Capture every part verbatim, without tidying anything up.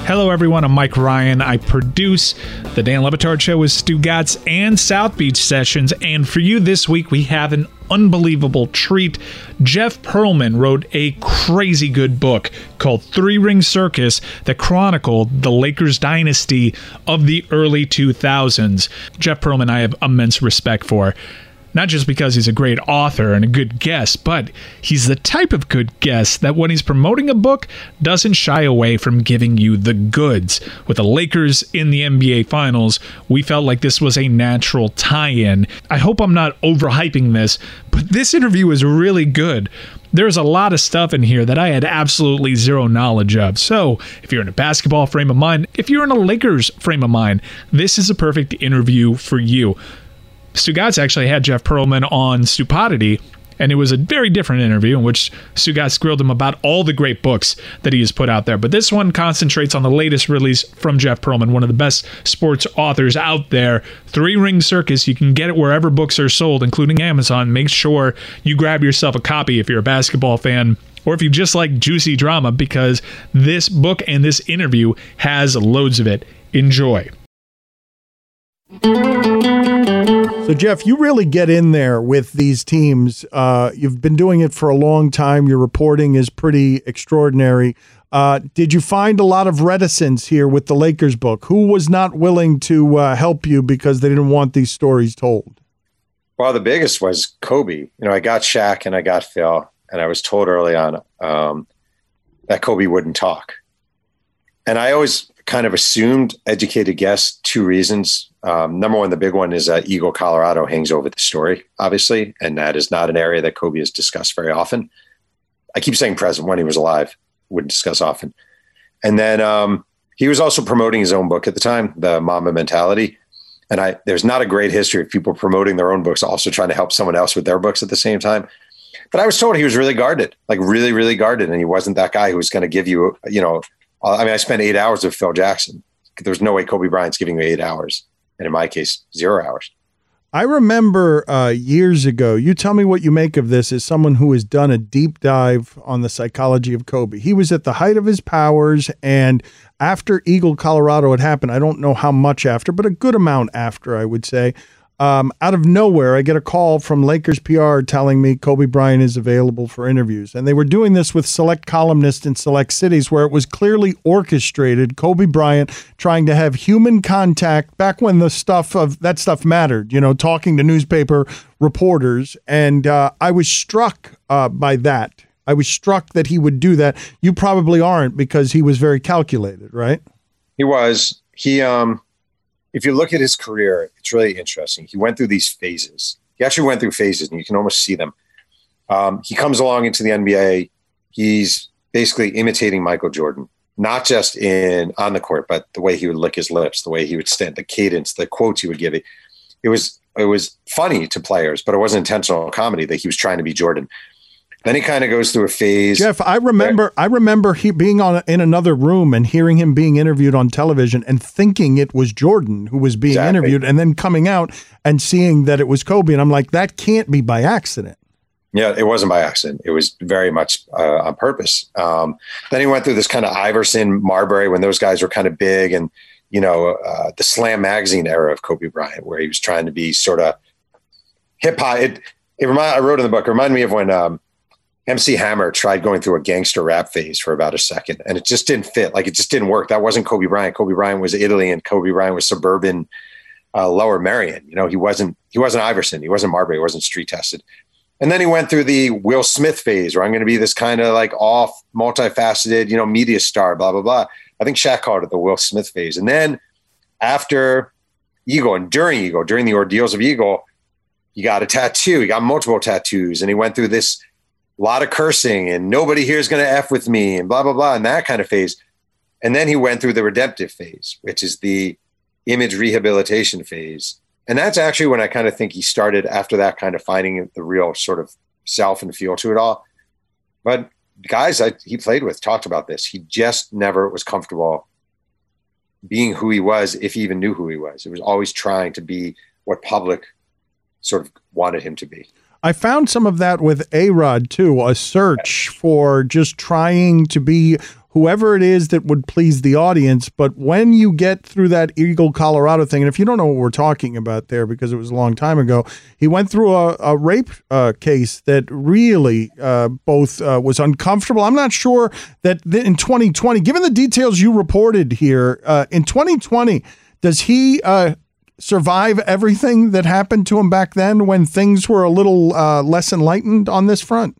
Hello, everyone. I'm Mike Ryan. I produce the Dan Le Batard Show with Stu Gatz and South Beach Sessions. And for you this week, we have an unbelievable treat. Jeff Pearlman wrote a crazy good book called Three Ring Circus that chronicled the Lakers dynasty of the early two thousands. Jeff Pearlman I have immense respect for. Not just because he's a great author and a good guest, but he's the type of good guest that when he's promoting a book, doesn't shy away from giving you the goods. With the Lakers in the N B A Finals, we felt like this was a natural tie-in. I hope I'm not overhyping this, but this interview is really good. There's a lot of stuff in here that I had absolutely zero knowledge of. So if you're in a basketball frame of mind, if you're in a Lakers frame of mind, this is a perfect interview for you. Stu Gatz actually had Jeff Pearlman on Stupodity, and it was a very different interview in which Stu Gatz grilled him about all the great books that he has put out there. But this one concentrates on the latest release from Jeff Pearlman, one of the best sports authors out there, Three Ring Circus. You can get it wherever books are sold, including Amazon. Make sure you grab yourself a copy if you're a basketball fan, or if you just like juicy drama, because this book and this interview has loads of it. Enjoy. So, Jeff, you really get in there with these teams. Uh, you've been doing it for a long time. Your reporting is pretty extraordinary. Uh, did you find a lot of reticence here with the Lakers book? Who was not willing to uh, help you because they didn't want these stories told? Well, the biggest was Kobe. You know, I got Shaq and I got Phil, and I was told early on um, that Kobe wouldn't talk. And I always kind of assumed, educated guess, two reasons. Um, number one, the big one is that Eagle, Colorado hangs over the story, obviously, and that is not an area that Kobe has discussed very often. I keep saying present when he was alive, wouldn't discuss often. And then um, he was also promoting his own book at the time, The Mamba Mentality. And I there's not a great history of people promoting their own books, also trying to help someone else with their books at the same time. But I was told he was really guarded, like really, really guarded. And he wasn't that guy who was going to give you, you know, I mean, I spent eight hours with Phil Jackson. There's no way Kobe Bryant's giving me eight hours. And in my case, zero hours. I remember uh, years ago, you tell me what you make of this as someone who has done a deep dive on the psychology of Kobe. He was at the height of his powers, and after Eagle, Colorado had happened, I don't know how much after, but a good amount after, I would say, Um, out of nowhere, I get a call from Lakers P R telling me Kobe Bryant is available for interviews. And they were doing this with select columnists in select cities where it was clearly orchestrated. Kobe Bryant trying to have human contact back when the stuff of that stuff mattered, you know, talking to newspaper reporters. And uh, I was struck uh, by that. I was struck that he would do that. You probably aren't, because he was very calculated, right? He was. He, um, If you look at his career, it's really interesting. He went through these phases. He actually went through phases, and you can almost see them. Um, he comes along into the N B A. He's basically imitating Michael Jordan, not just in on the court, but the way he would lick his lips, the way he would stand, the cadence, the quotes he would give. It, it was it was funny to players, but it wasn't intentional comedy that he was trying to be Jordan. Then he kind of goes through a phase. Jeff, I remember I remember he being on in another room and hearing him being interviewed on television and thinking it was Jordan who was being exactly. interviewed, and then coming out and seeing that it was Kobe. And I'm like, that can't be by accident. Yeah, it wasn't by accident. It was very much uh, on purpose. Um, then he went through this kind of Iverson, Marbury, when those guys were kind of big, and, you know, uh, the Slam magazine era of Kobe Bryant, where he was trying to be sort of hip hop. It, it remind, I wrote in the book, it reminded me of when um, M C Hammer tried going through a gangster rap phase for about a second, and it just didn't fit. Like, it just didn't work. That wasn't Kobe Bryant. Kobe Bryant was Italy, and Kobe Bryant was suburban uh, Lower Merion. You know, he wasn't, he wasn't Iverson. He wasn't Marbury. He wasn't street tested. And then he went through the Will Smith phase, where I'm going to be this kind of like off, multifaceted, you know, media star, blah, blah, blah. I think Shaq called it the Will Smith phase. And then after Eagle and during Eagle, during the ordeals of Eagle, he got a tattoo. He got multiple tattoos, and he went through this lot of cursing and nobody here is going to F with me and blah, blah, blah, and that kind of phase. And then he went through the redemptive phase, which is the image rehabilitation phase. And that's actually when I kind of think he started after that, kind of finding the real sort of self and feel to it all. But guys I, he played with talked about this. He just never was comfortable being who he was, if he even knew who he was. It was always trying to be what public sort of wanted him to be. I found some of that with A-Rod too, a search for just trying to be whoever it is that would please the audience. But when you get through that Eagle, Colorado thing, and if you don't know what we're talking about there, because it was a long time ago, he went through a, a rape uh, case that really uh, both uh, was uncomfortable. I'm not sure that th- in twenty twenty, given the details you reported here, uh, in twenty twenty, does he uh, survive everything that happened to him back then when things were a little uh, less enlightened on this front?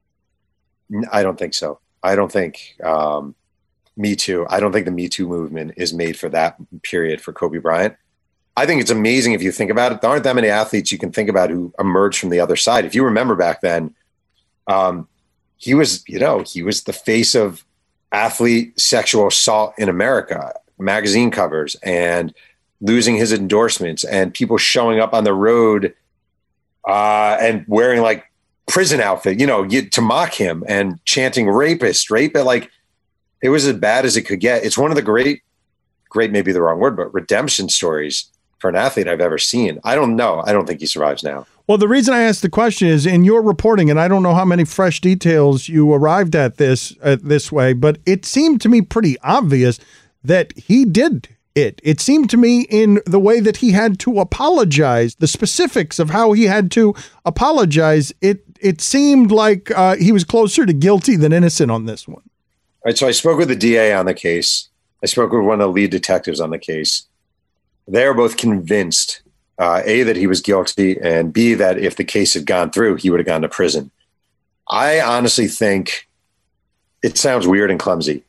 I don't think so. I don't think um, Me Too. I don't think the Me Too movement is made for that period for Kobe Bryant. I think it's amazing if you think about it. There aren't that many athletes you can think about who emerged from the other side. If you remember back then, um, he was, you know, he was the face of athlete sexual assault in America, magazine covers and losing his endorsements and people showing up on the road uh, and wearing like prison outfit, you know, you, to mock him and chanting rapist, rape. Like it was as bad as it could get. It's one of the great, great, maybe the wrong word, but redemption stories for an athlete I've ever seen. I don't know. I don't think he survives now. Well, the reason I asked the question is in your reporting, and I don't know how many fresh details you arrived at this uh, this way, but it seemed to me pretty obvious that he did it. It seemed to me in the way that he had to apologize, the specifics of how he had to apologize. It it seemed like uh, he was closer to guilty than innocent on this one. All right. So I spoke with the D A on the case. I spoke with one of the lead detectives on the case. They're both convinced, uh, A, that he was guilty, and B, that if the case had gone through, he would have gone to prison. I honestly think it sounds weird and clumsy.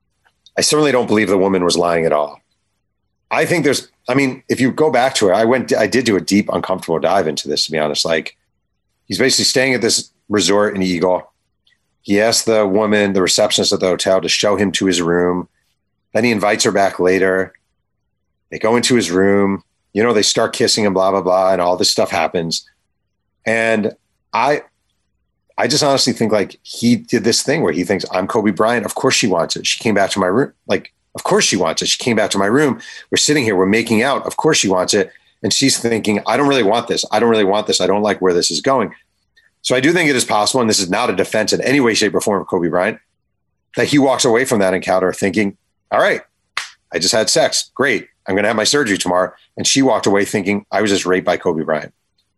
I certainly don't believe the woman was lying at all. I think there's, I mean, if you go back to it, I went, I did do a deep, uncomfortable dive into this, to be honest. Like, he's basically staying at this resort in Eagle. He asked the woman, the receptionist at the hotel, to show him to his room. Then he invites her back later. They go into his room. You know, they start kissing and blah, blah, blah, and all this stuff happens. And I, I just honestly think like he did this thing where he thinks, I'm Kobe Bryant. Of course she wants it. She came back to my room. Like, of course she wants it. She came back to my room. We're sitting here. We're making out. Of course she wants it. And she's thinking, I don't really want this. I don't really want this. I don't like where this is going. So I do think it is possible, and this is not a defense in any way, shape, or form of Kobe Bryant, that he walks away from that encounter thinking, all right, I just had sex. Great. I'm going to have my surgery tomorrow. And she walked away thinking, I was just raped by Kobe Bryant.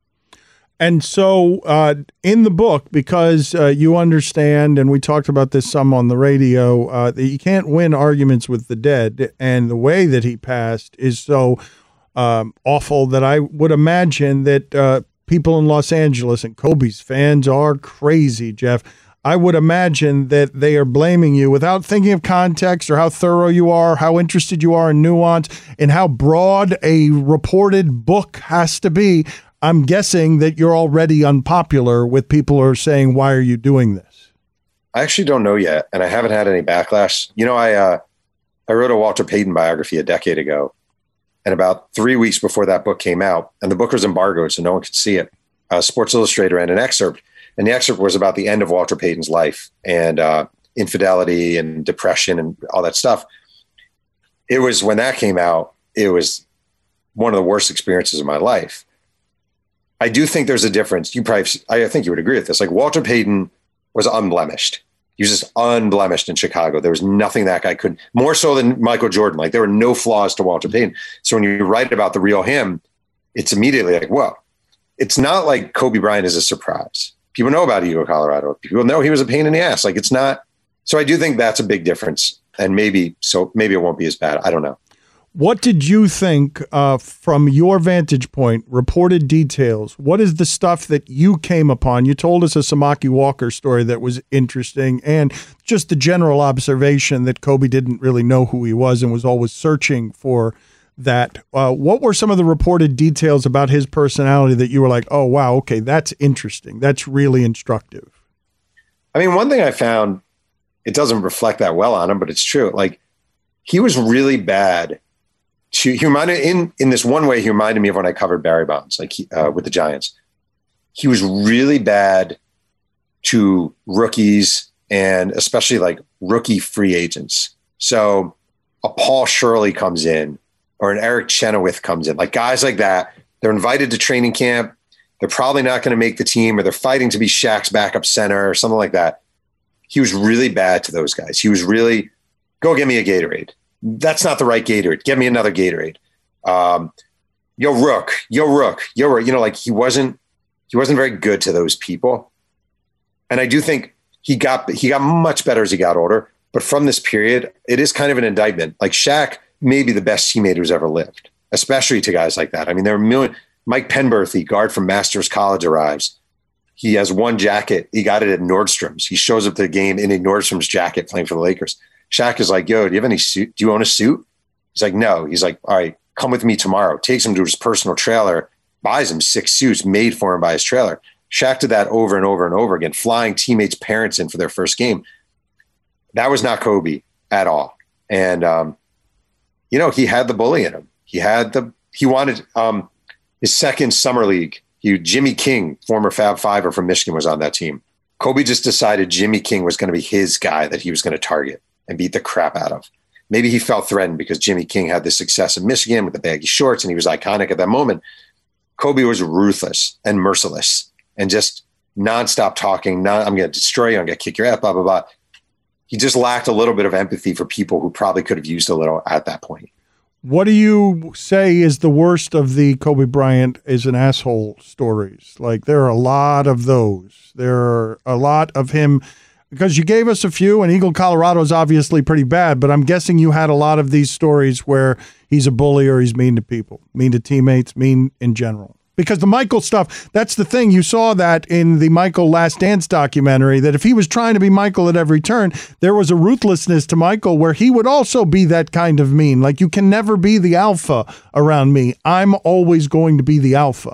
And so uh, in the book, because uh, you understand, and we talked about this some on the radio, uh, that you can't win arguments with the dead. And the way that he passed is so um, awful that I would imagine that uh, people in Los Angeles, and Kobe's fans are crazy, Jeff. I would imagine that they are blaming you without thinking of context or how thorough you are, how interested you are in nuance, and how broad a reported book has to be. I'm guessing that you're already unpopular with people who are saying, why are you doing this? I actually don't know yet, and I haven't had any backlash. You know, I uh, I wrote a Walter Payton biography a decade ago, and about three weeks before that book came out, and the book was embargoed, so no one could see it, uh, Sports Illustrated ran an excerpt, and the excerpt was about the end of Walter Payton's life and uh, infidelity and depression and all that stuff. It was, when that came out, it was one of the worst experiences of my life. I do think there's a difference. You probably, I think you would agree with this. Like, Walter Payton was unblemished. He was just unblemished in Chicago. There was nothing that guy couldn't, more so than Michael Jordan. Like, there were no flaws to Walter Payton. So when you write about the real him, it's immediately like, whoa. It's not like Kobe Bryant is a surprise. People know about Eagle, Colorado. People know he was a pain in the ass. Like, it's not. So I do think that's a big difference. And maybe, so maybe it won't be as bad. I don't know. What did you think uh, from your vantage point, reported details? What is the stuff that you came upon? You told us a Samaki Walker story that was interesting, and just the general observation that Kobe didn't really know who he was and was always searching for that. Uh, what were some of the reported details about his personality that you were like, oh, wow, okay, that's interesting. That's really instructive. I mean, one thing I found, it doesn't reflect that well on him, but it's true. Like, he was really bad. He reminded, in in this one way, he reminded me of when I covered Barry Bonds, like he, uh, with the Giants. He was really bad to rookies and especially like rookie free agents. So a Paul Shirley comes in, or an Eric Chenoweth comes in, like guys like that. They're invited to training camp. They're probably not going to make the team, or they're fighting to be Shaq's backup center or something like that. he was really bad to those guys. He was really, go get me a Gatorade. That's not the right Gatorade. Get me another Gatorade. Um, yo, Rook, yo, Rook, yo, Rook. You know, like he wasn't, he wasn't very good to those people. And I do think he got, he got much better as he got older. But from this period, it is kind of an indictment. Like Shaq may be the best teammate who's ever lived, especially to guys like that. I mean, there are a million. Mike Penberthy, guard from Masters College, arrives. He has one jacket. He got it at Nordstrom's. He shows up to the game in a Nordstrom's jacket playing for the Lakers. Shaq is like, yo, do you have any suit? Do you own a suit? He's like, no. He's like, all right, come with me tomorrow. Takes him to his personal trailer, buys him six suits made for him by his trailer. Shaq did that over and over and over again, flying teammates' parents in for their first game. That was not Kobe at all. And, um, you know, he had the bully in him. He had the, he wanted um, his second summer league. He, Jimmy King, former Fab Fiver from Michigan, was on that team. Kobe just decided Jimmy King was going to be his guy that he was going to target and beat the crap out of. Maybe he felt threatened because Jimmy King had this success in Michigan with the baggy shorts and he was iconic at that moment. Kobe was ruthless and merciless and just nonstop talking. Non, I'm going to destroy you. I'm going to kick your ass, blah, blah, blah. He just lacked a little bit of empathy for people who probably could have used a little at that point. What do you say is the worst of the Kobe Bryant is an asshole stories? Like, there are a lot of those. There are a lot of him, because you gave us a few, and Eagle, Colorado is obviously pretty bad, but I'm guessing you had a lot of these stories where he's a bully or he's mean to people, mean to teammates, mean in general. Because the Michael stuff, that's the thing. You saw that in the Michael Last Dance documentary, that if he was trying to be Michael at every turn, there was a ruthlessness to Michael where he would also be that kind of mean. Like, you can never be the alpha around me. I'm always going to be the alpha.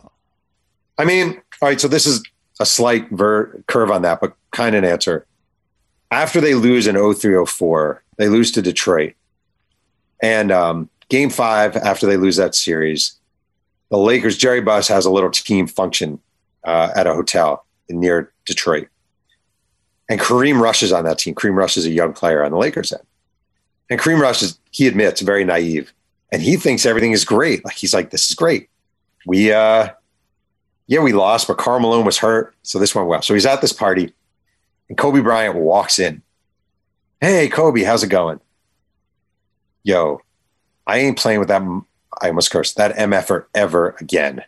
I mean, all right, so this is a slight ver- curve on that, but kind of an answer. After they lose in oh three oh four, they lose to Detroit. And um, game five, after they lose that series, the Lakers, Jerry Buss has a little team function uh, at a hotel near Detroit. And Kareem Rush is on that team. Kareem Rush is a young player on the Lakers end. And Kareem Rush is, he admits, very naive. And he thinks everything is great. Like, he's like, this is great. We, uh, yeah, we lost, but Karl Malone was hurt. So this went well. So he's at this party and Kobe Bryant walks in. Hey, Kobe, how's it going? Yo, I ain't playing with that. I almost cursed, that M F-er ever again.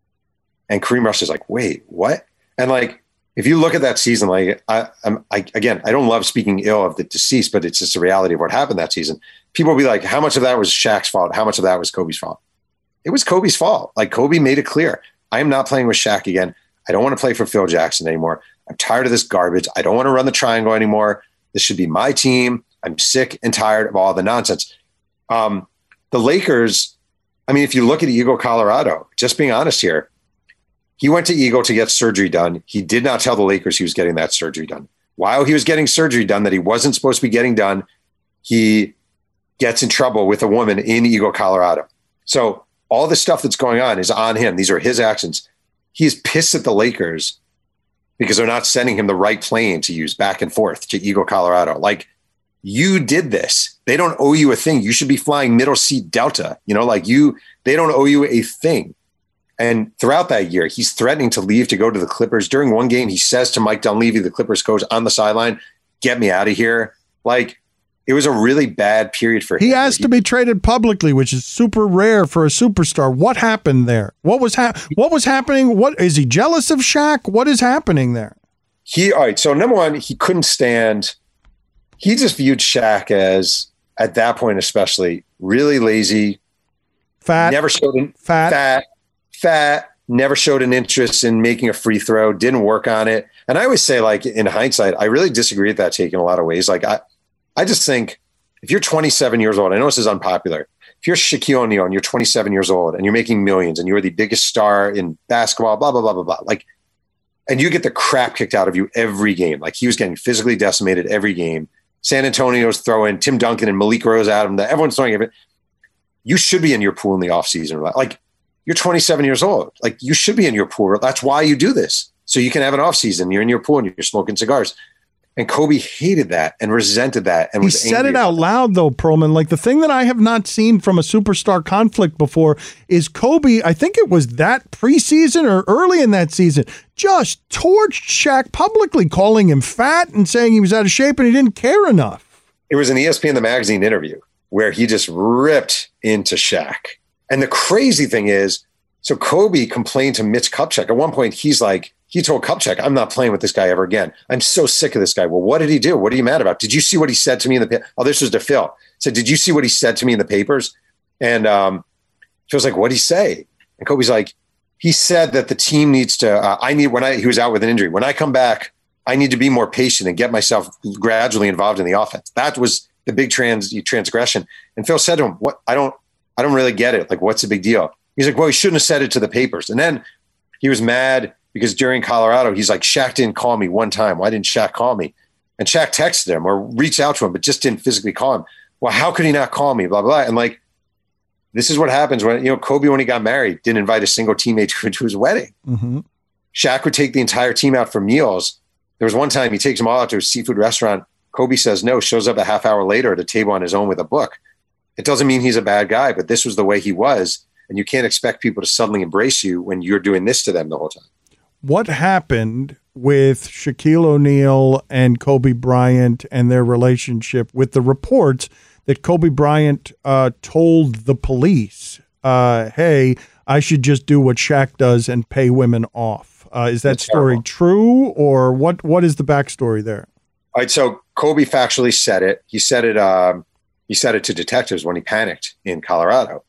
And Kareem Rush is like, wait, what? And like, if you look at that season, like, I, I'm, I, again, I don't love speaking ill of the deceased, but it's just the reality of what happened that season. People will be like, how much of that was Shaq's fault? How much of that was Kobe's fault? It was Kobe's fault. Like, Kobe made it clear. I am not playing with Shaq again. I don't want to play for Phil Jackson anymore. I'm tired of this garbage. I don't want to run the triangle anymore. This should be my team. I'm sick and tired of all the nonsense. Um, the Lakers, I mean, if you look at Eagle, Colorado, just being honest here, he went to Eagle to get surgery done. He did not tell the Lakers he was getting that surgery done. While he was getting surgery done that he wasn't supposed to be getting done, he gets in trouble with a woman in Eagle, Colorado. So all the stuff that's going on is on him. These are his actions. He's pissed at the Lakers because they're not sending him the right plane to use back and forth to Eagle, Colorado. Like, you did this. They don't owe you a thing. You should be flying middle seat Delta. You know, like you, they don't owe you a thing. And throughout that year, he's threatening to leave to go to the Clippers. During one game, he says to Mike Dunleavy, the Clippers coach, on the sideline, get me out of here. Like, it was a really bad period for him. He asked to be traded publicly, which is super rare for a superstar. What happened there? What was ha- What was happening? What is he jealous of Shaq? What is happening there? He, all right. So number one, he couldn't stand, he just viewed Shaq as, at that point especially, really lazy, fat, never showed an, fat, fat, fat, never showed an interest in making a free throw, didn't work on it. And I always say, like, in hindsight, I really disagree with that take in a lot of ways. Like, I, I just think if you're twenty-seven years old, I know this is unpopular. If you're Shaquille O'Neal and you're twenty-seven years old and you're making millions and you're the biggest star in basketball, blah, blah, blah, blah, blah, like, and you get the crap kicked out of you every game. Like, he was getting physically decimated every game. San Antonio's throwing Tim Duncan and Malik Rose at him. Everyone's throwing it. You should be in your pool in the offseason. Like, you're twenty-seven years old. Like, you should be in your pool. That's why you do this. So you can have an offseason. You're in your pool and you're smoking cigars. And Kobe hated that and resented that. And he was said angry it out loud, though, Pearlman. Like, the thing that I have not seen from a superstar conflict before is Kobe, I think it was that preseason or early in that season, just torched Shaq publicly, calling him fat and saying he was out of shape and he didn't care enough. It was an E S P N The Magazine interview where he just ripped into Shaq. And the crazy thing is, so Kobe complained to Mitch Kupchak. At one point, he's like, he told Kupchak, I'm not playing with this guy ever again. I'm so sick of this guy. Well, what did he do? What are you mad about? Did you see what he said to me in the paper? Oh, this was to Phil. Said, did you see what he said to me in the papers? And um, Phil's like, what'd he say? And Kobe's like, he said that the team needs to, uh, I need, when I, he was out with an injury. When I come back, I need to be more patient and get myself gradually involved in the offense. That was the big trans transgression. And Phil said to him, what, I don't, I don't really get it. Like, what's the big deal? He's like, well, he shouldn't have said it to the papers. And then he was mad because during Colorado, he's like, Shaq didn't call me one time. Why didn't Shaq call me? And Shaq texted him or reached out to him, but just didn't physically call him. Well, how could he not call me? Blah, blah, blah. And like, this is what happens when, you know, Kobe, when he got married, didn't invite a single teammate to, to his wedding. Mm-hmm. Shaq would take the entire team out for meals. There was one time he takes them all out to a seafood restaurant. Kobe says no, shows up a half hour later at a table on his own with a book. It doesn't mean he's a bad guy, but this was the way he was. And you can't expect people to suddenly embrace you when you're doing this to them the whole time. What happened with Shaquille O'Neal and Kobe Bryant and their relationship, with the reports that Kobe Bryant uh, told the police, uh, hey, I should just do what Shaq does and pay women off? Uh, is that That's story terrible. True, or what? What is the backstory there? All right, so Kobe factually said it. He said it. Um, he said it to detectives when he panicked in Colorado.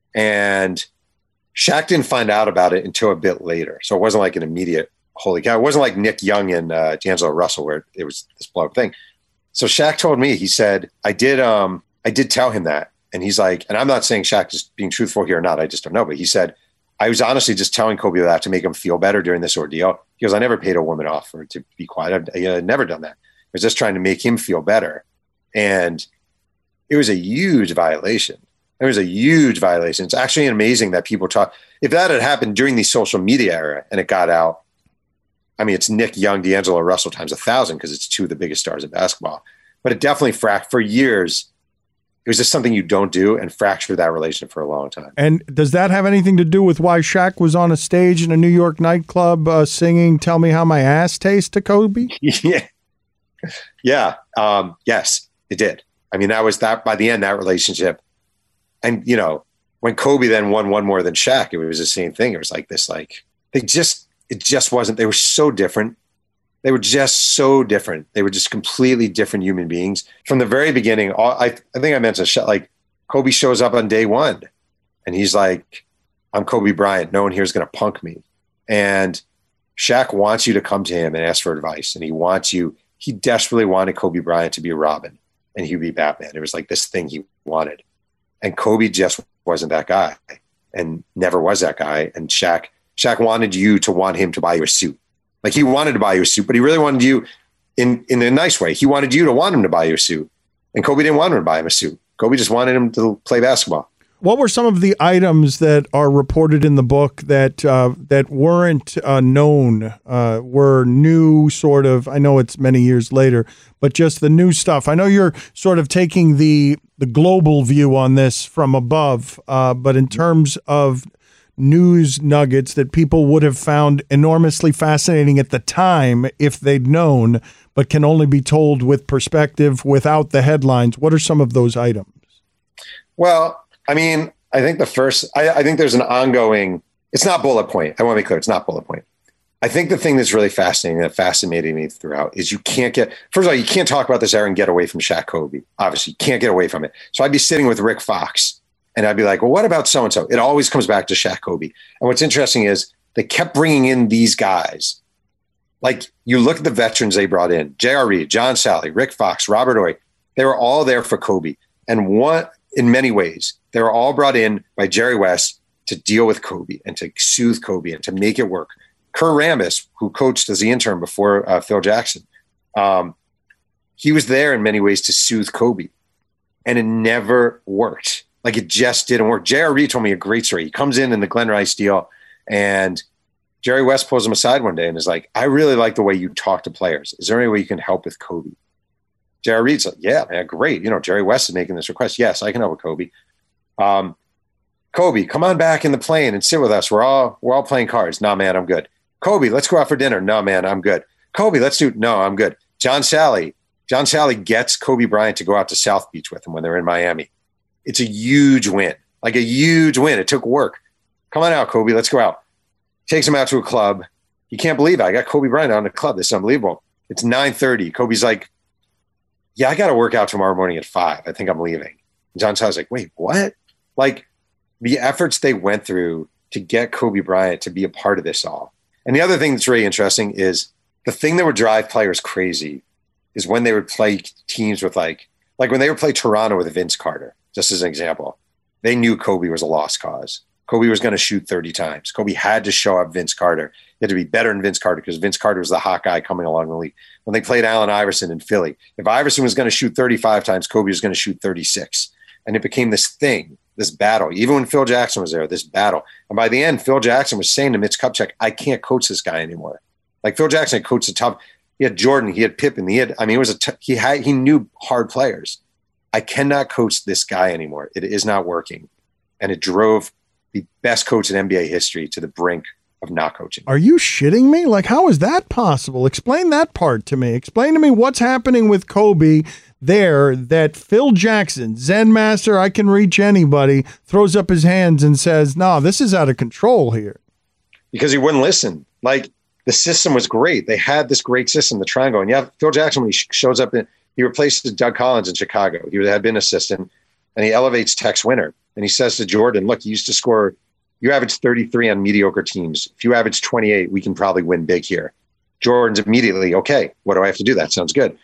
And Shaq didn't find out about it until a bit later. So it wasn't like an immediate, holy cow. It wasn't like Nick Young and uh, D'Angelo Russell where it was this blow up thing. So Shaq told me, he said, I did um, I did tell him that. And he's like, and I'm not saying Shaq is being truthful here or not. I just don't know. But he said, I was honestly just telling Kobe that to make him feel better during this ordeal. He goes, I never paid a woman off for to be quiet. I've, I've never done that. I was just trying to make him feel better. And it was a huge violation. It was a huge violation. It's actually amazing that people talk. If that had happened during the social media era and it got out, I mean, it's Nick Young, D'Angelo Russell times a thousand because it's two of the biggest stars in basketball. But it definitely fracked for years. It was just something you don't do and fractured that relationship for a long time. And does that have anything to do with why Shaq was on a stage in a New York nightclub uh, singing "Tell Me How My Ass Tastes" to Kobe? yeah. Yeah. Um, yes, it did. I mean, that was that by the end, that relationship. And, you know, when Kobe then won one more than Shaq, it was the same thing. It was like this, like, they just, it just wasn't, they were so different. They were just so different. They were just completely different human beings. From the very beginning, all, I, I think I mentioned, like, Kobe shows up on day one and he's like, I'm Kobe Bryant. No one here is going to punk me. And Shaq wants you to come to him and ask for advice. And he wants you, he desperately wanted Kobe Bryant to be a Robin and he'd be Batman. It was like this thing he wanted. And Kobe just wasn't that guy and never was that guy. And Shaq, Shaq wanted you to want him to buy you a suit. Like he wanted to buy you a suit, but he really wanted you in, in a nice way. He wanted you to want him to buy you a suit. And Kobe didn't want him to buy him a suit. Kobe just wanted him to play basketball. What were some of the items that are reported in the book that uh, that weren't uh, known, uh, were new sort of, I know it's many years later, but just the new stuff? I know you're sort of taking the the global view on this from above, uh, but in terms of news nuggets that people would have found enormously fascinating at the time if they'd known, but can only be told with perspective without the headlines, what are some of those items? Well, I mean, I think the first, I, I think there's an ongoing, it's not bullet point. I want to be clear. It's not bullet point. I think the thing that's really fascinating, that fascinated me throughout is you can't get, first of all, you can't talk about this era and get away from Shaq Kobe. Obviously, you can't get away from it. So I'd be sitting with Rick Fox and I'd be like, well, what about so-and-so? It always comes back to Shaq Kobe. And what's interesting is they kept bringing in these guys. Like you look at the veterans they brought in, J R. Reed, John Sally, Rick Fox, Robert Ory, they were all there for Kobe. And one, in many ways, they were all brought in by Jerry West to deal with Kobe and to soothe Kobe and to make it work. Kerr Rambis, who coached as the intern before uh, Phil Jackson, um, he was there in many ways to soothe Kobe. And it never worked. Like it just didn't work. J R. Reed told me a great story. He comes in in the Glenn Rice deal and Jerry West pulls him aside one day and is like, I really like the way you talk to players. Is there any way you can help with Kobe? Jerry Reed's like, yeah, man, great. You know, Jerry West is making this request. Yes, I can help with Kobe. Um, Kobe, come on back in the plane and sit with us. We're all we're all playing cards. No, man, I'm good. Kobe, let's go out for dinner. No, man, I'm good. Kobe, let's do. No, I'm good. John Sally. John Sally gets Kobe Bryant to go out to South Beach with him when they're in Miami. It's a huge win, like a huge win. It took work. Come on out, Kobe. Let's go out. Takes him out to a club. You can't believe it. I got Kobe Bryant out in the club. This is unbelievable. It's nine thirty. Kobe's like, yeah, I got to work out tomorrow morning at five. I think I'm leaving. And John Sally's like, wait, what? Like the efforts they went through to get Kobe Bryant to be a part of this all. And the other thing that's really interesting is the thing that would drive players crazy is when they would play teams with like, like when they would play Toronto with Vince Carter, just as an example, they knew Kobe was a lost cause. Kobe was going to shoot thirty times. Kobe had to show up Vince Carter. He had to be better than Vince Carter because Vince Carter was the hot guy coming along the league. When they played Allen Iverson in Philly, if Iverson was going to shoot thirty-five times, Kobe was going to shoot thirty-six. And it became this thing, this battle. Even when Phil Jackson was there, this battle. And by the end, Phil Jackson was saying to Mitch Kupchak, I can't coach this guy anymore. Like Phil Jackson had coached a tough. He had Jordan, he had Pippen, he had. I mean, it was a. T- he had. He knew hard players. I cannot coach this guy anymore. It is not working, and it drove the best coach in N B A history to the brink of not coaching. Are you shitting me? Like, how is that possible? Explain that part to me. Explain to me what's happening with Kobe there that Phil Jackson, Zen master, I can reach anybody, throws up his hands and says, no, this is out of control here. Because he wouldn't listen. Like, the system was great. They had this great system, the triangle. And you have Phil Jackson, when he sh- shows up, in, he replaces Doug Collins in Chicago. He had been assistant, and he elevates Tex Winter. And he says to Jordan, look, you used to score, you average thirty-three on mediocre teams. If you average twenty-eight, we can probably win big here. Jordan's immediately, okay, what do I have to do? That sounds good.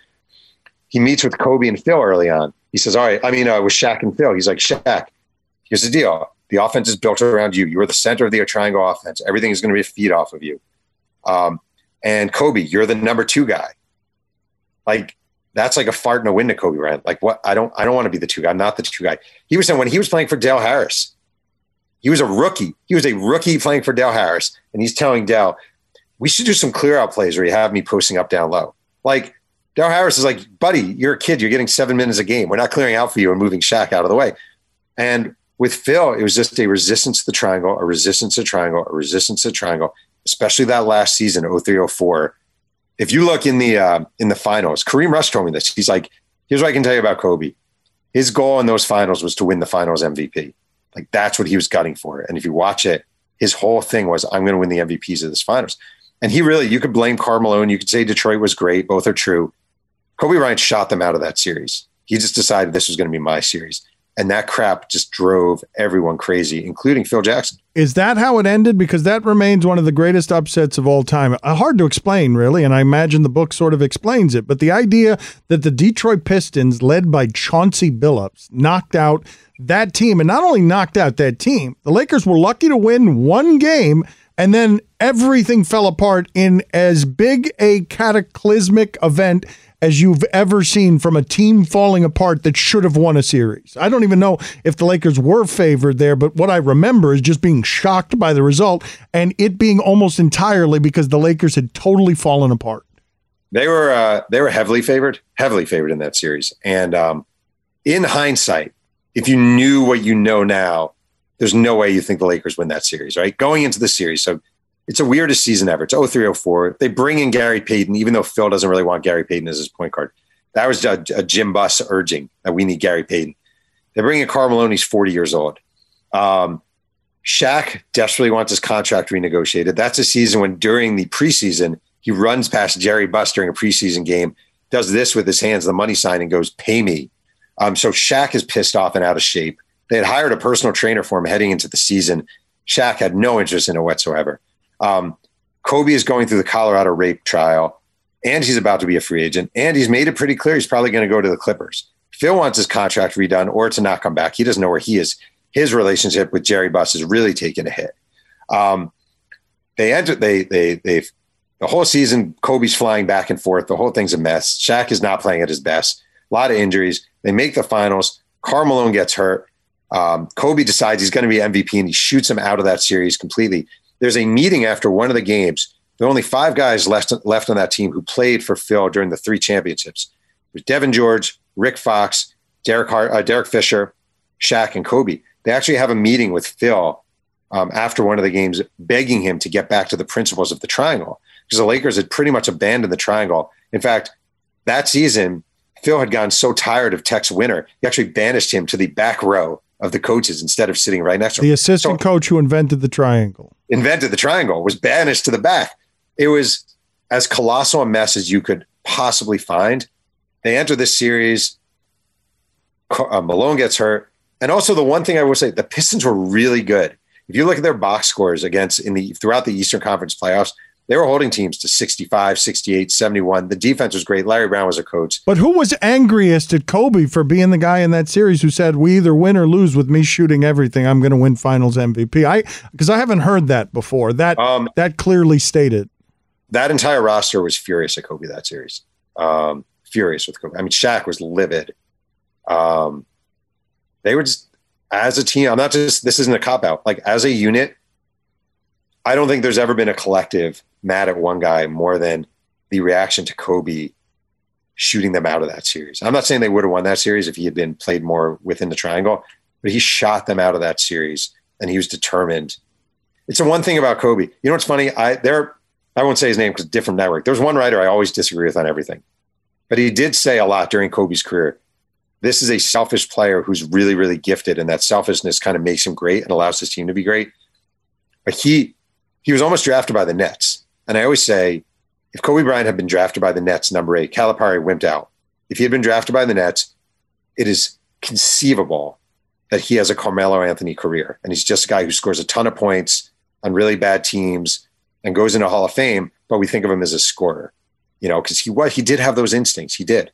He meets with Kobe and Phil early on. He says, all right, I mean, uh, with Shaq and Phil, he's like, Shaq, here's the deal. The offense is built around you. You are the center of the triangle offense. Everything is going to be a feed off of you. Um, and Kobe, you're the number two guy. Like, that's like a fart in a wind to Kobe Bryant. Like, what? I don't, I don't want to be the two guy. I'm not the two guy. He was saying when he was playing for Dale Harris, he was a rookie. He was a rookie playing for Dale Harris. And he's telling Dale, we should do some clear out plays where you have me posting up down low. Like, Dale Harris is like, buddy, you're a kid. You're getting seven minutes a game. We're not clearing out for you and moving Shaq out of the way. And with Phil, it was just a resistance to the triangle, a resistance to triangle, a resistance to triangle, especially that last season, oh three oh four. If you look in the uh, in the finals, Kareem Rush told me this. He's like, here's what I can tell you about Kobe. His goal in those finals was to win the finals M V P. Like, that's what he was gunning for. And if you watch it, his whole thing was, I'm going to win the M V Ps of this finals. And he really, you could blame Karl Malone. You could say Detroit was great. Both are true. Kobe Bryant shot them out of that series. He just decided this was going to be my series. And that crap just drove everyone crazy, including Phil Jackson. Is that how it ended? Because that remains one of the greatest upsets of all time. Uh, hard to explain, really, and I imagine the book sort of explains it. But the idea that the Detroit Pistons, led by Chauncey Billups, knocked out that team, and not only knocked out that team, the Lakers were lucky to win one game, and then everything fell apart in as big a cataclysmic event as you've ever seen from a team falling apart that should have won a series. I don't even know if the Lakers were favored there, but what I remember is just being shocked by the result and it being almost entirely because the Lakers had totally fallen apart. They were uh, they were heavily favored, heavily favored in that series. And um, in hindsight, if you knew what you know now, there's no way you think the Lakers win that series, right? Going into the series, so it's the weirdest season ever. It's oh three oh four. They bring in Gary Payton, even though Phil doesn't really want Gary Payton as his point guard. That was a, a Jim Buss urging that we need Gary Payton. They bring in Karl Malone. He's forty years old. Um, Shaq desperately wants his contract renegotiated. That's a season when during the preseason, he runs past Jerry Buss during a preseason game, does this with his hands, the money sign, and goes, pay me. Um, so Shaq is pissed off and out of shape. They had hired a personal trainer for him heading into the season. Shaq had no interest in it whatsoever. Um, Kobe is going through the Colorado rape trial, and he's about to be a free agent, and he's made it pretty clear he's probably going to go to the Clippers. Phil wants his contract redone or to not come back. He doesn't know where he is. His relationship with Jerry Buss is really taking a hit. Um, they entered, they, they, they've, the whole season, Kobe's flying back and forth. The whole thing's a mess. Shaq is not playing at his best. A lot of injuries. They make the finals. Karl Malone gets hurt. Um, Kobe decides he's going to be M V P, and he shoots him out of that series completely. there's a meeting after one of the games. There are only five guys left, left on that team who played for Phil during the three championships. There's Devin George, Rick Fox, Derek Hart, uh, Derek Fisher, Shaq, and Kobe. They actually have a meeting with Phil um, after one of the games, begging him to get back to the principles of the triangle, because the Lakers had pretty much abandoned the triangle. In fact, that season, Phil had gotten so tired of Tex Winter, he actually banished him to the back row of the coaches instead of sitting right next to him. The assistant so, coach who invented the triangle. Invented the triangle, was banished to the back. It was as colossal a mess as you could possibly find. They enter this series. Uh, Malone gets hurt. And also the one thing I will say, the Pistons were really good. If you look at their box scores against in the throughout the Eastern Conference playoffs, they were holding teams to sixty-five, sixty-eight, seventy-one. The defense was great. Larry Brown was a coach. But who was angriest at Kobe for being the guy in that series who said, we either win or lose with me shooting everything. I'm going to win finals M V P. I because I haven't heard that before. That um, that clearly stated. That entire roster was furious at Kobe that series. Um, furious with Kobe. I mean, Shaq was livid. Um, they were just, as a team, I'm not just, this isn't a cop-out. Like, as a unit, I don't think there's ever been a collective mad at one guy more than the reaction to Kobe shooting them out of that series. I'm not saying they would have won that series if he had been played more within the triangle, but he shot them out of that series, and he was determined. It's the one thing about Kobe. You know what's funny? I there, I won't say his name because different network. There's one writer I always disagree with on everything, but he did say a lot during Kobe's career. This is a selfish player who's really, really gifted, and that selfishness kind of makes him great and allows his team to be great. But he he was almost drafted by the Nets. And I always say, if Kobe Bryant had been drafted by the Nets, number eight, Calipari wimped out. If he had been drafted by the Nets, it is conceivable that he has a Carmelo Anthony career. And he's just a guy who scores a ton of points on really bad teams and goes into Hall of Fame, but we think of him as a scorer, you know, because he what he did have those instincts. He did.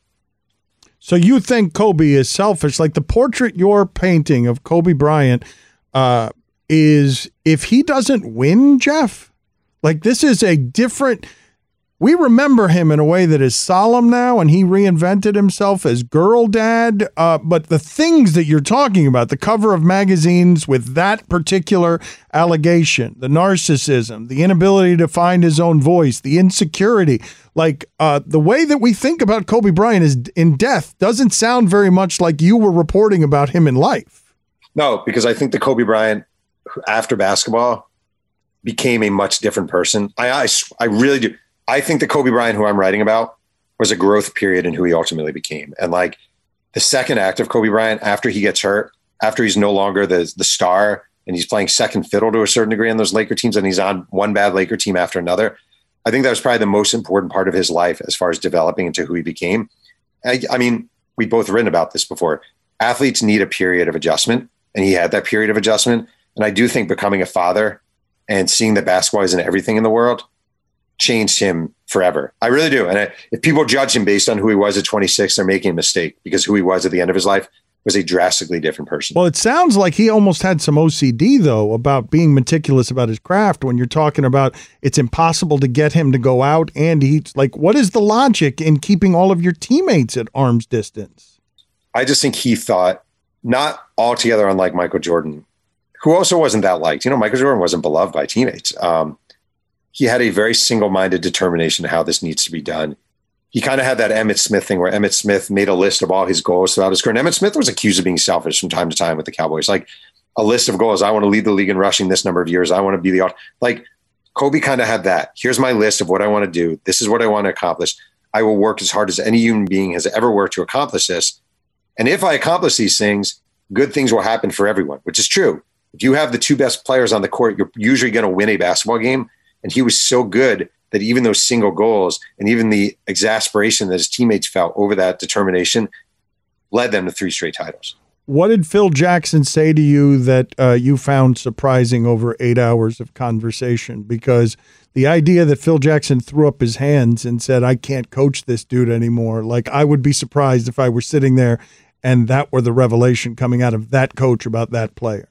So you think Kobe is selfish? Like the portrait you're painting of Kobe Bryant uh, is, if he doesn't win, Jeff, like this is a different, we remember him in a way that is solemn now, and he reinvented himself as girl dad. Uh, but the things that you're talking about, the cover of magazines with that particular allegation, the narcissism, the inability to find his own voice, the insecurity, like uh, the way that we think about Kobe Bryant is in death doesn't sound very much like you were reporting about him in life. No, because I think the Kobe Bryant after basketball became a much different person. I, I, I really do. I think the Kobe Bryant who I'm writing about was a growth period in who he ultimately became. And like the second act of Kobe Bryant, after he gets hurt, after he's no longer the, the star and he's playing second fiddle to a certain degree on those Laker teams, and he's on one bad Laker team after another, I think that was probably the most important part of his life as far as developing into who he became. I, I mean, we've both written about this before. Athletes need a period of adjustment, and he had that period of adjustment. And I do think becoming a father and seeing that basketball isn't everything in the world changed him forever. I really do. And I, if people judge him based on who he was at twenty-six, they're making a mistake, because who he was at the end of his life was a drastically different person. Well, it sounds like he almost had some O C D, though, about being meticulous about his craft when you're talking about it's impossible to get him to go out and eat. Like, what is the logic in keeping all of your teammates at arm's distance? I just think he thought, not altogether unlike Michael Jordan, who also wasn't that liked. You know, Michael Jordan wasn't beloved by teammates. Um, he had a very single-minded determination of how this needs to be done. He kind of had that Emmitt Smith thing where Emmitt Smith made a list of all his goals throughout his career. And Emmitt Smith was accused of being selfish from time to time with the Cowboys. Like a list of goals. I want to lead the league in rushing this number of years. I want to be the, like Kobe kind of had that. Here's my list of what I want to do. This is what I want to accomplish. I will work as hard as any human being has ever worked to accomplish this. And if I accomplish these things, good things will happen for everyone, which is true. If you have the two best players on the court, you're usually going to win a basketball game. And he was so good that even those single goals and even the exasperation that his teammates felt over that determination led them to three straight titles. What did Phil Jackson say to you that uh, you found surprising over eight hours of conversation? Because the idea that Phil Jackson threw up his hands and said, I can't coach this dude anymore. Like, I would be surprised if I were sitting there and that were the revelation coming out of that coach about that player.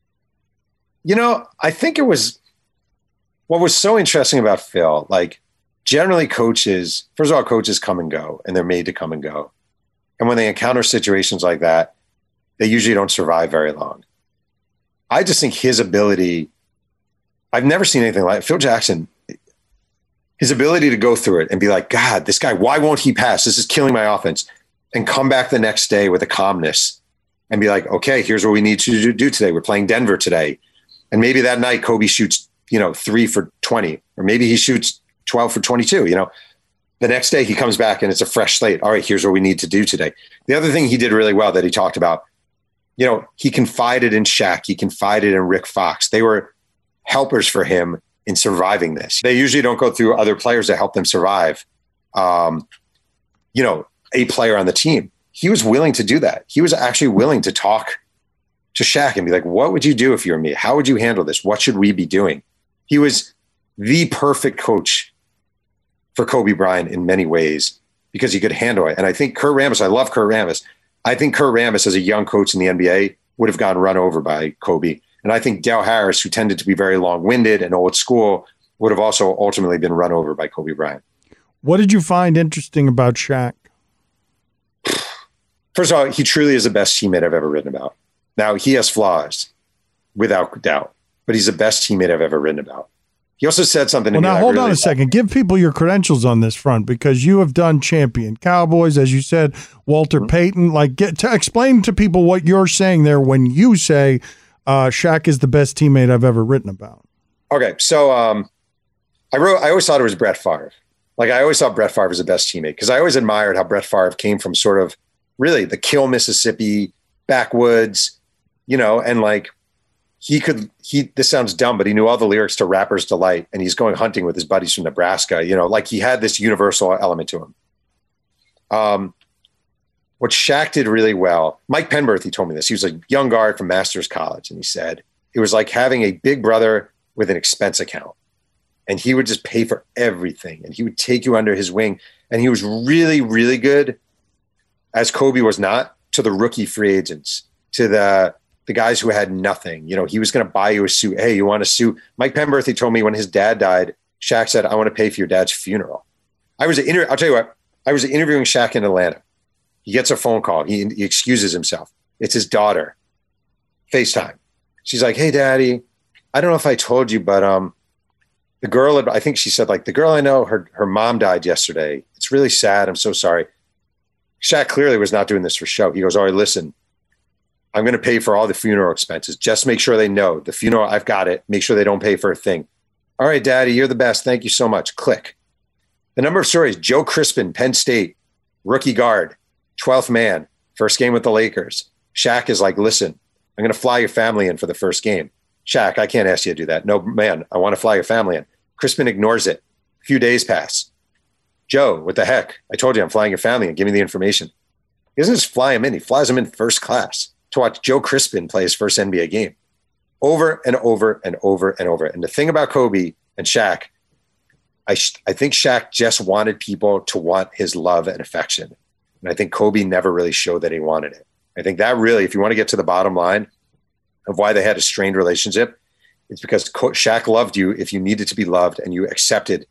You know, I think it was, what was so interesting about Phil, like generally coaches, first of all, coaches come and go, and they're made to come and go. And when they encounter situations like that, they usually don't survive very long. I just think his ability I've never seen anything like it. Phil Jackson, his ability to go through it and be like, God, this guy, why won't he pass? This is killing my offense. And come back the next day with a calmness and be like, okay, here's what we need to do today. We're playing Denver today. And maybe that night Kobe shoots, you know, three for twenty, or maybe he shoots twelve for twenty-two, you know. The next day he comes back and it's a fresh slate. All right, here's what we need to do today. The other thing he did really well that he talked about, you know, he confided in Shaq. He confided in Rick Fox. They were helpers for him in surviving this. They usually don't go through other players to help them survive, um, you know, a player on the team. He was willing to do that. He was actually willing to talk to Shaq and be like, what would you do if you were me? How would you handle this? What should we be doing? He was the perfect coach for Kobe Bryant in many ways because he could handle it. And I think Kurt Rambis, I love Kurt Rambis. I think Kurt Rambis as a young coach in the N B A would have gotten run over by Kobe. And I think Del Harris, who tended to be very long-winded and old school, would have also ultimately been run over by Kobe Bryant. What did you find interesting about Shaq? First of all, he truly is the best teammate I've ever written about. Now, he has flaws, without doubt, but he's the best teammate I've ever written about. He also said something to well, me. Now, hold really on a second. Give people your credentials on this front, because you have done champion Cowboys, as you said, Walter mm-hmm. Payton. Like, get to explain to people what you're saying there when you say uh, Shaq is the best teammate I've ever written about. Okay, so um, I wrote. I always thought it was Brett Favre. Like, I always thought Brett Favre was the best teammate because I always admired how Brett Favre came from sort of really the Kill, Mississippi, backwoods, you know, and like. He could, he, this sounds dumb, but he knew all the lyrics to Rapper's Delight, and he's going hunting with his buddies from Nebraska. You know, like he had this universal element to him. Um, what Shaq did really well, Mike Penberth, he told me this. He was a young guard from Masters College, and he said it was like having a big brother with an expense account. And he would just pay for everything, and he would take you under his wing. And he was really, really good, as Kobe was not, to the rookie free agents, to the the guys who had nothing. You know, he was going to buy you a suit. Hey, you want a suit? Mike Penberth, he told me when his dad died, Shaq said, I want to pay for your dad's funeral. I was, inter- I'll tell you what, I was interviewing Shaq in Atlanta. He gets a phone call. He, he excuses himself. It's his daughter. FaceTime. She's like, hey, daddy, I don't know if I told you, but um, the girl, I think she said, like, the girl I know, her, her mom died yesterday. It's really sad. I'm so sorry. Shaq clearly was not doing this for show. He goes, all right, listen, I'm going to pay for all the funeral expenses. Just make sure they know the funeral. I've got it. Make sure they don't pay for a thing. All right, daddy, you're the best. Thank you so much. Click. The number of stories, Joe Crispin, Penn State, rookie guard, twelfth man, first game with the Lakers. Shaq is like, listen, I'm going to fly your family in for the first game. Shaq, I can't ask you to do that. No, man, I want to fly your family in. Crispin ignores it. A few days pass. Joe, what the heck? I told you I'm flying your family in. Give me the information. He doesn't just fly him in. He flies him in first class to watch Joe Crispin play his first N B A game over and over and over and over. And the thing about Kobe and Shaq, I, sh- I think Shaq just wanted people to want his love and affection. And I think Kobe never really showed that he wanted it. I think that really, if you want to get to the bottom line of why they had a strained relationship, it's because Co- Shaq loved you if you needed to be loved and you accepted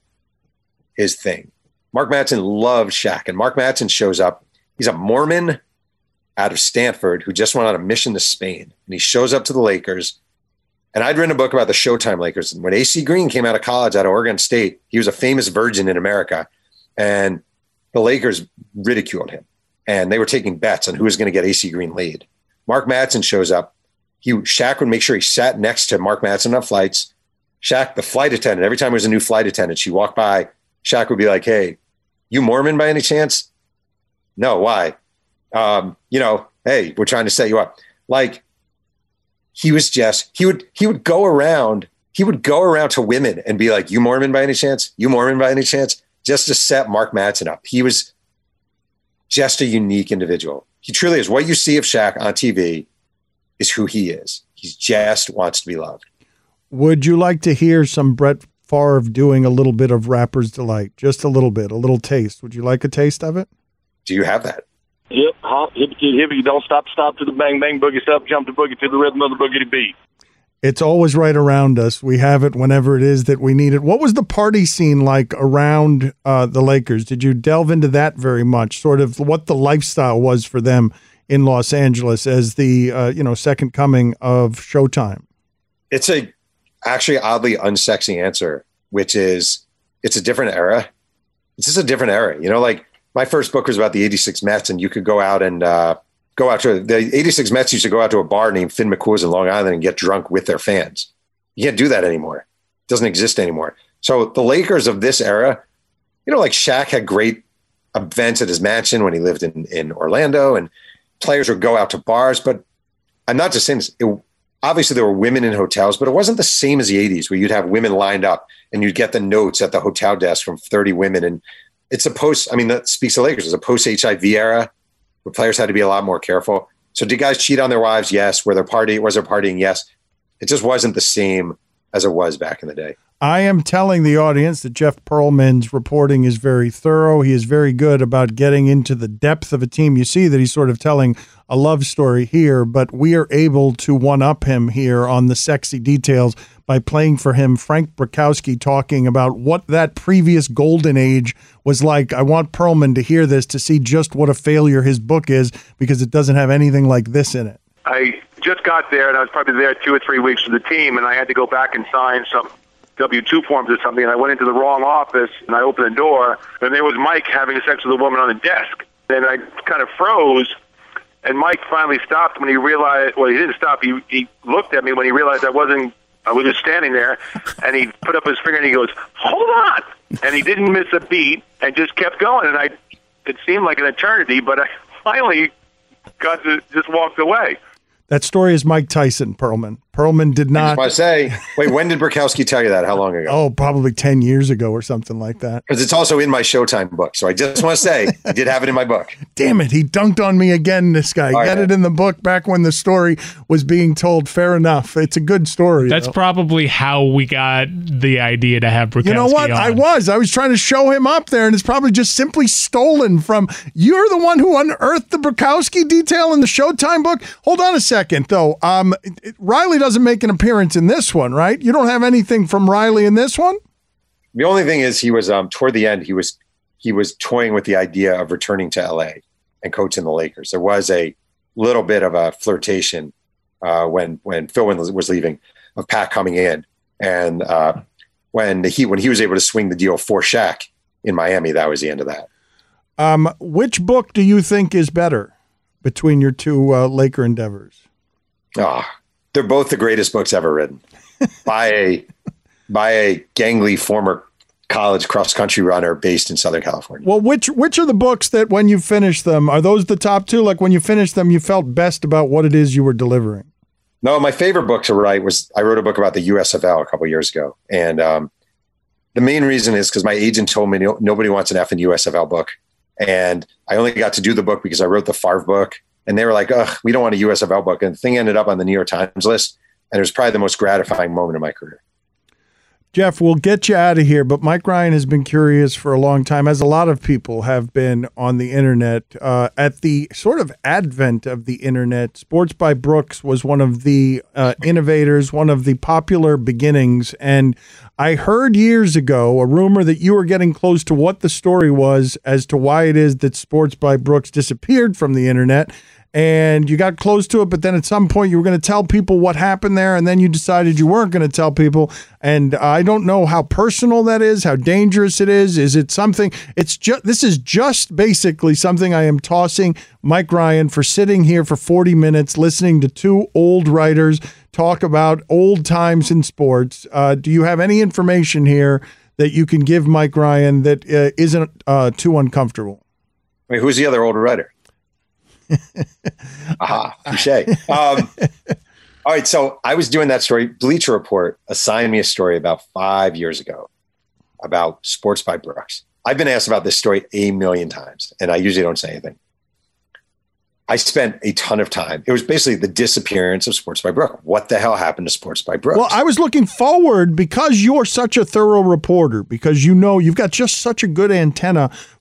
his thing. Mark Madsen loved Shaq, and Mark Madsen shows up. He's a Mormon out of Stanford who just went on a mission to Spain, and he shows up to the Lakers. And I'd written a book about the Showtime Lakers. And when A C Green came out of college out of Oregon State, he was a famous virgin in America, and the Lakers ridiculed him, and they were taking bets on who was going to get A C Green laid. Mark Madsen shows up. He Shaq would make sure he sat next to Mark Madsen on flights. Shaq, the flight attendant, every time there was a new flight attendant, she walked by, Shaq would be like, hey, you Mormon by any chance? No, why? Um, you know, hey, we're trying to set you up. Like, he was just, he would, he would go around, he would go around to women and be like, you Mormon by any chance? You Mormon by any chance? Just to set Mark Madsen up. He was just a unique individual. He truly is. What you see of Shaq on T V is who he is. He just wants to be loved. Would you like to hear some Brett Favre doing a little bit of Rapper's Delight? Just a little bit, a little taste. Would you like a taste of it? Do you have that? Yep, hop, hippie, hippie, don't stop, stop to the bang, bang, boogie, stop, jump the boogie to the rhythm of the boogity beat. It's always right around us. We have it whenever it is that we need it. What was the party scene like around uh, the Lakers? Did you delve into that very much? Sort of what the lifestyle was for them in Los Angeles as the uh, you know second coming of Showtime? It's a actually oddly unsexy answer, which is it's a different era. It's just a different era. You know, like my first book was about the eighty-six Mets, and you could go out and uh, go out to the eighty-six Mets used to go out to a bar named Finn McCool's in Long Island and get drunk with their fans. You can't do that anymore. It doesn't exist anymore. So the Lakers of this era, you know, like Shaq had great events at his mansion when he lived in, in Orlando, and players would go out to bars. But I'm not just saying this. It, obviously, there were women in hotels, but it wasn't the same as the eighties where you'd have women lined up and you'd get the notes at the hotel desk from thirty women. And it's a post, I mean, that speaks to Lakers. It's a post-H I V era where players had to be a lot more careful. So did guys cheat on their wives? Yes. Were there party, was there partying? Yes. It just wasn't the same as it was back in the day. I am telling the audience that Jeff Pearlman's reporting is very thorough. He is very good about getting into the depth of a team. You see that he's sort of telling a love story here, but we are able to one-up him here on the sexy details by playing for him Frank Brickowski talking about what that previous golden age was like. I want Pearlman to hear this to see just what a failure his book is, because it doesn't have anything like this in it. I just got there, and I was probably there two or three weeks with the team, and I had to go back and sign some W two forms or something, and I went into the wrong office, and I opened the door, and there was Mike having sex with a woman on the desk. And I kind of froze, and Mike finally stopped when he realized, well, he didn't stop. He, he looked at me when he realized I wasn't, I was just standing there, and he put up his finger, and he goes, hold on. And he didn't miss a beat and just kept going, and I, it seemed like an eternity, but I finally got to, just walked away. That story is Mike Tyson, Pearlman. Pearlman did not. I was about to say, wait, when did Brickowski tell you that? How long ago? Oh, probably ten years ago or something like that. Because it's also in my Showtime book. So I just want to say, I did have it in my book. Damn it. He dunked on me again, this guy. All Get right. it in the book back when the story was being told. Fair enough. It's a good story. That's though. probably how we got the idea to have Brickowski You know what? on. I was. I was trying to show him up there, and it's probably just simply stolen from. You're the one who unearthed the Brickowski detail in the Showtime book? Hold on a second, though. Um, it- it- Riley doesn't make an appearance in this one, right? You don't have anything from Riley in this one? The only thing is he was, um, toward the end, he was he was toying with the idea of returning to L A and coaching the Lakers. There was a little bit of a flirtation uh, when when Phil was, was leaving, of Pat coming in. And uh, when he when he was able to swing the deal for Shaq in Miami, that was the end of that. Um, which book do you think is better between your two uh, Laker endeavors? Oh, they're both the greatest books ever written by a by a gangly former college cross country runner based in Southern California. Well, which which are the books that when you finish them, are those the top two? Like when you finish them, you felt best about what it is you were delivering? No, my favorite book to write was I wrote a book about the U S F L a couple of years ago. And um, the main reason is because my agent told me no, nobody wants an effing U S F L book. And I only got to do the book because I wrote the Favre book. And they were like, ugh, we don't want a U S F L book. And the thing ended up on the New York Times list. And it was probably the most gratifying moment of my career. Jeff, we'll get you out of here, but Mike Ryan has been curious for a long time, as a lot of people have been on the internet. Uh, at the sort of advent of the internet, Sports by Brooks was one of the uh, innovators, one of the popular beginnings. And I heard years ago a rumor that you were getting close to what the story was as to why it is that Sports by Brooks disappeared from the internet. And you got close to it, but then at some point you were going to tell people what happened there, and then you decided you weren't going to tell people. And I don't know how personal that is, how dangerous it is. Is it something? It's just this is just basically something I am tossing Mike Ryan for sitting here for forty minutes listening to two old writers talk about old times in sports. Uh, do you have any information here that you can give Mike Ryan that uh, isn't uh, too uncomfortable? I mean, who's the other older writer? Aha, touche. Um, all right, so I was doing that story. Bleacher Report assigned me a story about five years ago about Sports by Brooks. I've been asked about this story a million times, and I usually don't say anything. I spent a ton of time. It was basically the disappearance of Sports by Brooks. What the hell happened to Sports by Brooks? Well, I was looking forward because you're such a thorough reporter, because you know you've got just such a good antenna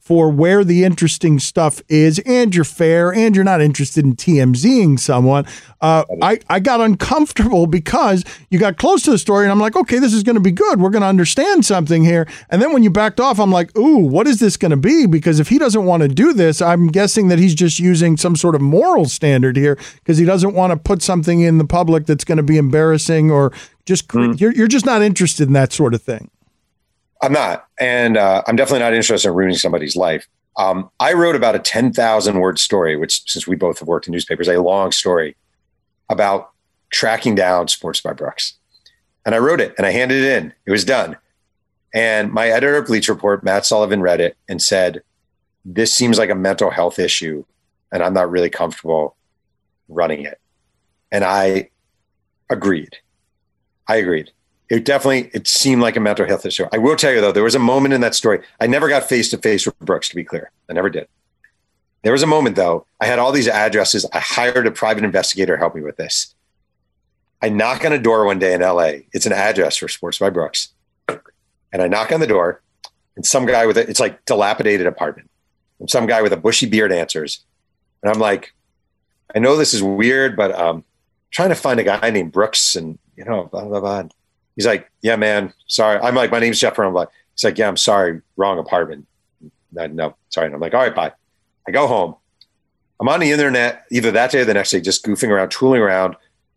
for where the interesting stuff is, and you're fair, and you're not interested in T M Z-ing someone. Uh, I, I got uncomfortable because you got close to the story, and I'm like, okay, this is going to be good. We're going to understand something here. And then when you backed off, I'm like, ooh, what is this going to be? Because if he doesn't want to do this, I'm guessing that he's just using some sort of moral standard here because he doesn't want to put something in the public that's going to be embarrassing or just mm. you're you're just not interested in that sort of thing. I'm not. And uh, I'm definitely not interested in ruining somebody's life. Um, I wrote about a ten thousand word story, which since we both have worked in newspapers, a long story about tracking down Sports by Brooks. And I wrote it and I handed it in. It was done. And my editor of Bleacher Report, Matt Sullivan, read it and said, this seems like a mental health issue and I'm not really comfortable running it. And I agreed. I agreed. It definitely, it seemed like a mental health issue. I will tell you, though, there was a moment in that story. I never got face-to-face with Brooks, to be clear. I never did. There was a moment, though. I had all these addresses. I hired a private investigator to help me with this. I knock on a door one day in L A. It's an address for Sports by Brooks. And I knock on the door, and some guy with a, it's like dilapidated apartment. And some guy with a bushy beard answers. And I'm like, I know this is weird, but um, I'm trying to find a guy named Brooks and, you know, blah, blah, blah. He's like, yeah, man, sorry. I'm like, my name's Jeff. I'm like, he's like, yeah, I'm sorry. Wrong apartment. No, no, sorry. And I'm like, all right, bye. I go home. I'm on the internet either that day or the next day, just goofing around, tooling around.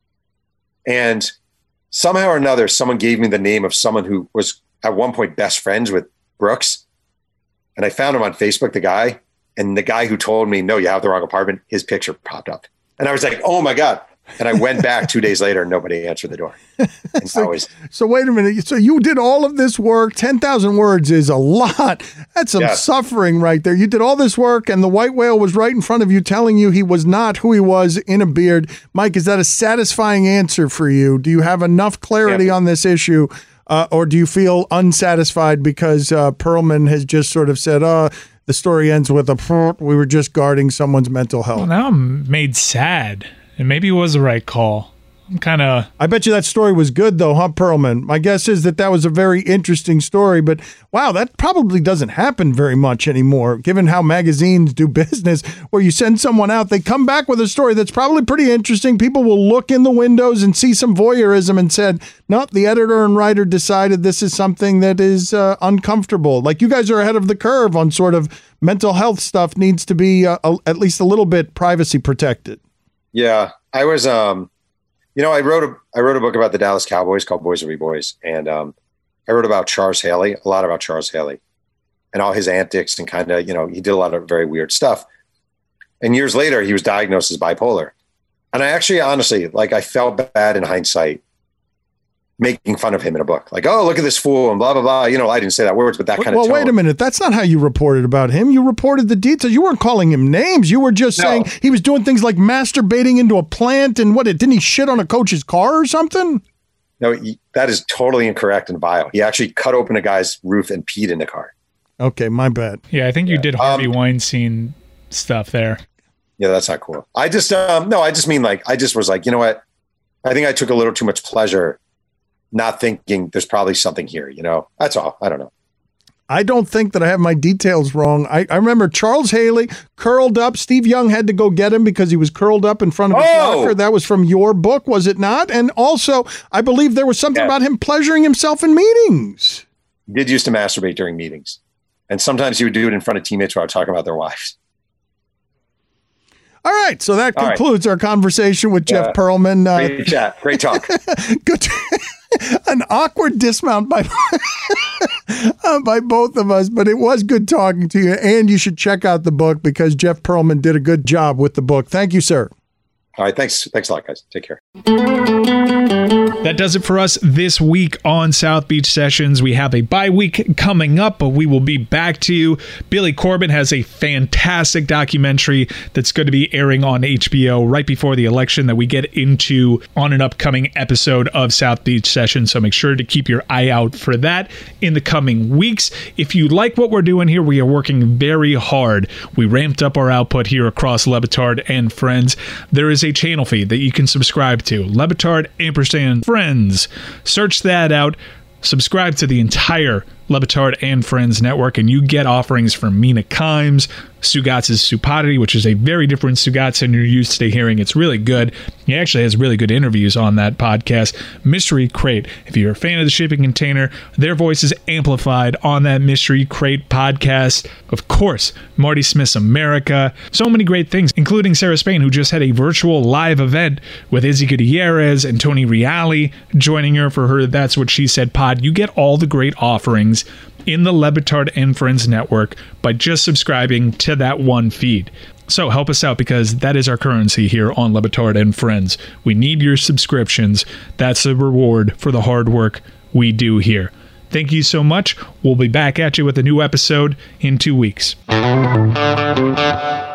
And somehow or another, someone gave me the name of someone who was at one point best friends with Brooks. And I found him on Facebook, the guy. And the guy who told me, no, you have the wrong apartment, his picture popped up. And I was like, oh my God. And I went back two days later and nobody answered the door. so, was, so wait a minute. So you did all of this work. ten thousand words is a lot. That's some yeah. suffering right there. You did all this work and the white whale was right in front of you telling you he was not who he was in a beard. Mike, is that a satisfying answer for you? Do you have enough clarity yeah. on this issue? Uh, or do you feel unsatisfied because uh, Perlman has just sort of said, oh, the story ends with a, we were just guarding someone's mental health? Well, now I'm made sad. And maybe it was the right call. I'm kind of... I bet you that story was good, though, huh, Perlman? My guess is that that was a very interesting story, but wow, that probably doesn't happen very much anymore, given how magazines do business, where you send someone out, they come back with a story that's probably pretty interesting. People will look in the windows and see some voyeurism and said, no, the editor and writer decided this is something that is uh, uncomfortable. Like, you guys are ahead of the curve on sort of mental health stuff needs to be uh, a, at least a little bit privacy protected. Yeah, I was, um, you know, I wrote a, I wrote a book about the Dallas Cowboys called Boys Will Be Boys. And um, I wrote about Charles Haley, a lot about Charles Haley and all his antics and kind of, you know, he did a lot of very weird stuff. And years later, he was diagnosed as bipolar. And I actually, honestly, like I felt bad in hindsight making fun of him in a book. Like, oh, look at this fool and blah, blah, blah. You know, I didn't say that words, but that kind well, of tone. Well, wait a minute. That's not how you reported about him. You reported the details. You weren't calling him names. You were just no. saying he was doing things like masturbating into a plant and what, didn't he shit on a coach's car or something? No, he, that is totally incorrect in bio. He actually cut open a guy's roof and peed in the car. Okay, my bad. Yeah, I think you yeah. did Harvey um, Weinstein stuff there. Yeah, that's not cool. I just, um, no, I just mean like, I just was like, you know what? I think I took a little too much pleasure not thinking there's probably something here, you know? That's all. I don't know. I don't think that I have my details wrong. I, I remember Charles Haley curled up. Steve Young had to go get him because he was curled up in front of his oh! locker. That was from your book, was it not? And also, I believe there was something yeah. about him pleasuring himself in meetings. He did used to masturbate during meetings. And sometimes he would do it in front of teammates while talking about their wives. All right, so that All concludes right. our conversation with Jeff yeah. Perlman. Uh, Great chat. Great talk. Good. An awkward dismount by uh, by both of us, but it was good talking to you. And you should check out the book because Jeff Perlman did a good job with the book. Thank you, sir. All right, thanks. Thanks a lot, guys. Take care. That does it for us this week on South Beach Sessions. We have a bye week coming up, but we will be back to you. Billy Corben has a fantastic documentary that's going to be airing on H B O right before the election that we get into on an upcoming episode of South Beach Sessions. So make sure to keep your eye out for that in the coming weeks. If you like what we're doing here, we are working very hard. We ramped up our output here across Le Batard and Friends. There is a channel feed that you can subscribe to, Le Batard ampersand Friends. Search that out. Subscribe to the entire Le Batard and Friends Network, and you get offerings from Mina Kimes, Stugotz' Stupidity, which is a very different Stugotz than you're used to hearing. It's really good. He actually has really good interviews on that podcast. Mystery Crate. If you're a fan of the Shipping Container, their voice is amplified on that Mystery Crate podcast. Of course, Marty Smith's America. So many great things, including Sarah Spain, who just had a virtual live event with Izzy Gutierrez and Tony Reale joining her for her That's What She Said pod. You get all the great offerings in the Le Batard and Friends Network by just subscribing to that one feed. So help us out, because that is our currency here on Le Batard and Friends. We need your subscriptions. That's the reward for the hard work we do here. Thank you so much. We'll be back at you with a new episode in two weeks.